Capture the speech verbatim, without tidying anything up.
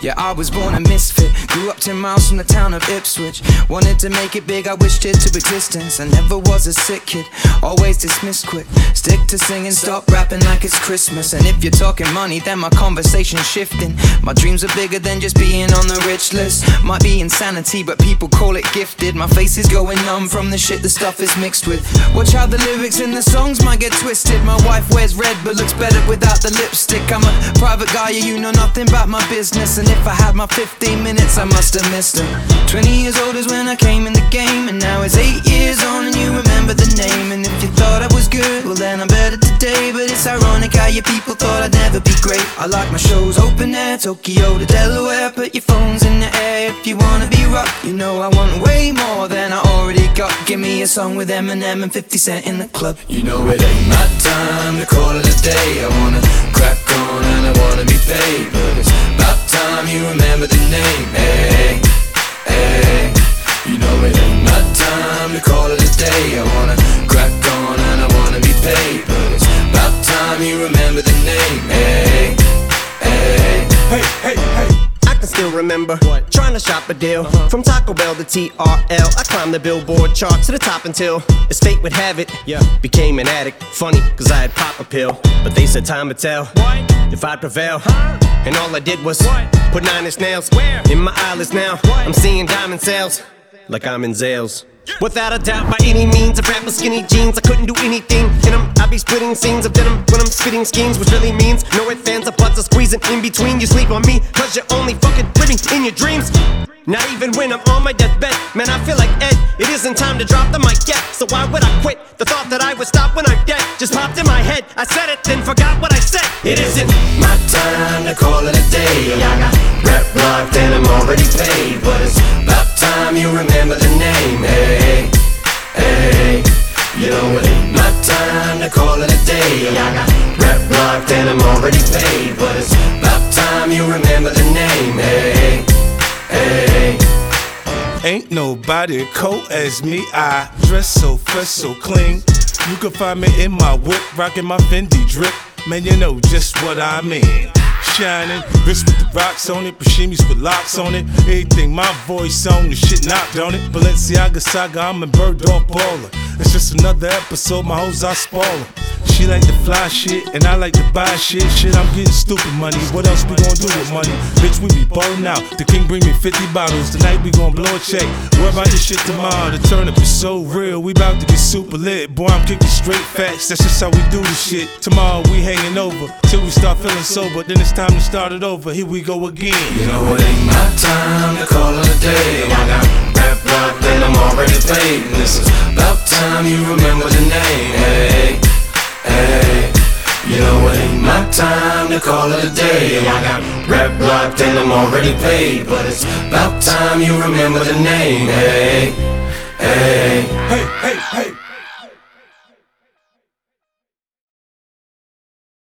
Yeah, I was born a misfit, grew up ten miles from the town of Ipswich. Wanted to make it big, I wished it to existence. I never was a sick kid, always dismissed quick. Stick to singing, stop rapping like it's Christmas. And if you're talking money, then my conversation's shifting. My dreams are bigger than just being on the rich list. Might be insanity, but people call it gifted. My face is going numb from the shit the stuff is mixed with. Watch how the lyrics in the songs might get twisted. My wife wears red but looks better without the lipstick. I'm a private guy, yeah, you know nothing about my business. And if I had my fifteen minutes, I must have missed them. Twenty years old is when I came in the game, and now it's eight years on and you remember the name. And if you thought I was good, well then I'm better today. But it's ironic how your people thought I'd never be great. I like my shows open air, Tokyo to Delaware. Put your phones in the air if you wanna be rock. You know I want way more than I already got. Give me a song with Eminem and fifty Cent in the club. You know it ain't my time to call it a day. I wanna crack on and I wanna be paid, but it's about time you remember the name. Hey, hey. You know it ain't my time to call it a day. I wanna crack on and I wanna be paid, but it's about time you remember the name. Hey, hey. Hey, hey, hey. I can still remember what? Trying to shop a deal uh-huh. From Taco Bell to T R L. I climbed the Billboard chart to the top until, as fate would have it, yeah, became an addict. Funny, cause I had pop a pill, but they said time would tell what? If I'd prevail, huh? And all I did was what? Put nine inch nails where? In my eyelids now. What? I'm seeing diamond sales like I'm in Zales. Without a doubt, by any means, I rap with skinny jeans. I couldn't do anything in them. I'd be splitting scenes of denim when I'm spitting schemes, which really means no ifs, fans, or buts are squeezing in between. You sleep on me, cause you're only fucking living in your dreams. Not even when I'm on my deathbed, man, I feel like Ed. It isn't time to drop the mic yet, so why would I quit? The thought that I would stop when I'm dead just popped in my head. I said it, then forgot what I said. It isn't my time to call it a day. I got rap locked and I'm already paid, but it's about time you remember the name. Hey, hey. You know it ain't my time to call it a day. I got rap locked and I'm already paid, but it's about time you remember the name. Hey, hey. Ain't nobody cold as me. I dress so fresh, so clean. You can find me in my whip, rocking my Fendi drip. Man, you know just what I mean. Shining, wrist with the rocks on it, Bashimis with locks on it. Everything my voice on, the shit knocked on it. Balenciaga saga, I'm a bird dog baller. It's just another episode, my hoes are spoiler. She like to fly shit, and I like to buy shit. Shit, I'm getting stupid money. What else we gon' do with money? Bitch, we be ballin' out. The king bring me fifty bottles. Tonight we gon' blow a check. Worry about this shit tomorrow. The turn up is so real. We bout to get super lit. Boy, I'm kicking straight facts. That's just how we do this shit. Tomorrow we hanging over till we start feeling sober. Then it's time to start it over. Here we go again. You know it ain't my time to call it a day. I got rap locked and I'm already paid, and this is about time you remember the name. Hey, hey. You know it ain't my time to call it a day. I got rap locked and I'm already paid, but it's about time you remember the name. Hey, hey. Hey.